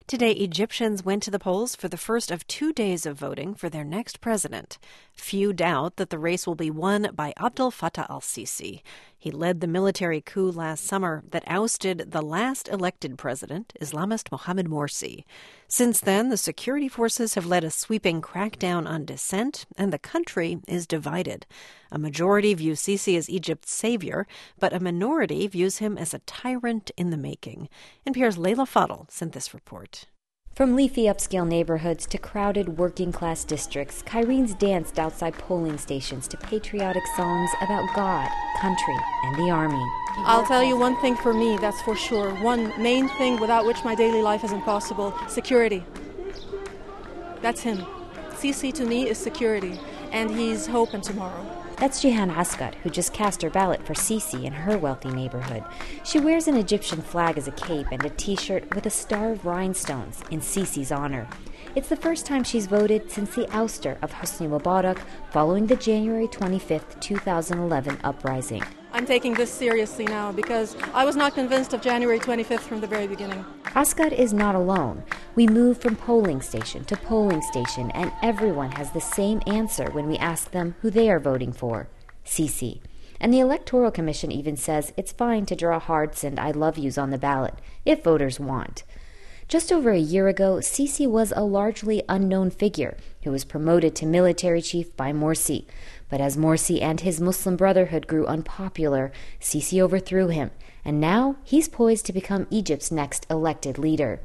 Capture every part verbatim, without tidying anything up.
Today, Egyptians went to the polls for the first of two days of voting for their next president. Few doubt that the race will be won by Abdel Fattah al-Sisi. He led the military coup last summer that ousted the last elected president, Islamist Mohamed Morsi. Since then, the security forces have led a sweeping crackdown on dissent, and the country is divided. A majority view Sisi as Egypt's savior, but a minority views him as a tyrant in the making. N P R's Leila Fadel sent this report. From leafy upscale neighborhoods to crowded working-class districts, Cairenes danced outside polling stations to patriotic songs about God, country, and the army. I'll tell you one thing for me, that's for sure. One main thing without which my daily life is impossible: security. That's him. Sisi to me is security, and he's hope and tomorrow. That's Jihan Askar, who just cast her ballot for Sisi in her wealthy neighborhood. She wears an Egyptian flag as a cape and a T-shirt with a star of rhinestones in Sisi's honor. It's the first time she's voted since the ouster of Hosni Mubarak following the January twenty-fifth, two thousand eleven uprising. I'm taking this seriously now because I was not convinced of January twenty-fifth from the very beginning. Askar is not alone. We move from polling station to polling station, and everyone has the same answer when we ask them who they are voting for: Sisi. And the Electoral Commission even says it's fine to draw hearts and I love yous on the ballot, if voters want. Just over a year ago, Sisi was a largely unknown figure who was promoted to military chief by Morsi. But as Morsi and his Muslim Brotherhood grew unpopular, Sisi overthrew him, and now he's poised to become Egypt's next elected leader.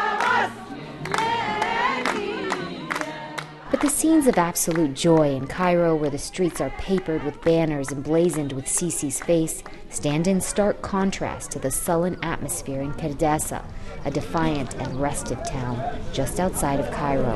But the scenes of absolute joy in Cairo, where the streets are papered with banners emblazoned with Sisi's face, stand in stark contrast to the sullen atmosphere in Kardassa, a defiant and restive town just outside of Cairo.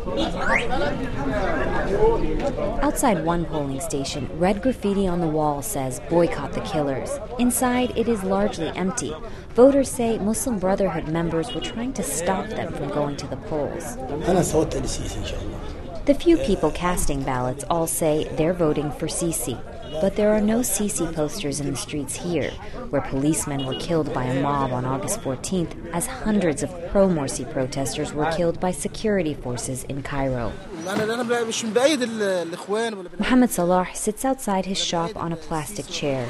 Outside one polling station, red graffiti on the wall says, "Boycott the killers." Inside, it is largely empty. Voters say Muslim Brotherhood members were trying to stop them from going to the polls. The few people casting ballots all say they're voting for Sisi. But there are no Sisi posters in the streets here, where policemen were killed by a mob on August fourteenth, as hundreds of pro-Morsi protesters were killed by security forces in Cairo. Mohammed Salah sits outside his shop on a plastic chair.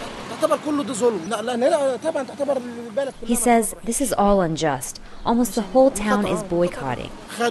He says this is all unjust. Almost the whole town is boycotting.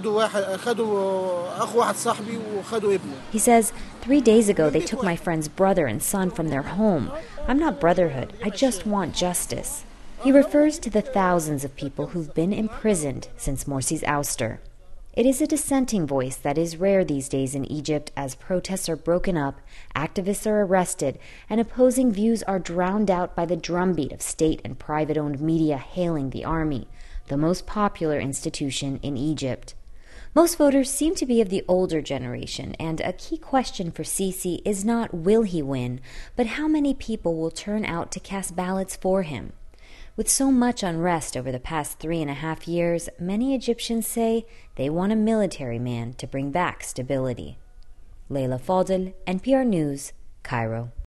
He says, three days ago they took my friend's brother and son from their home. I'm not Brotherhood, I just want justice. He refers to the thousands of people who've been imprisoned since Morsi's ouster. It is a dissenting voice that is rare these days in Egypt, as protests are broken up, activists are arrested, and opposing views are drowned out by the drumbeat of state and private-owned media hailing the army, the most popular institution in Egypt. Most voters seem to be of the older generation, and a key question for Sisi is not will he win, but how many people will turn out to cast ballots for him. With so much unrest over the past three and a half years, many Egyptians say they want a military man to bring back stability. Leila Fadel, N P R News, Cairo.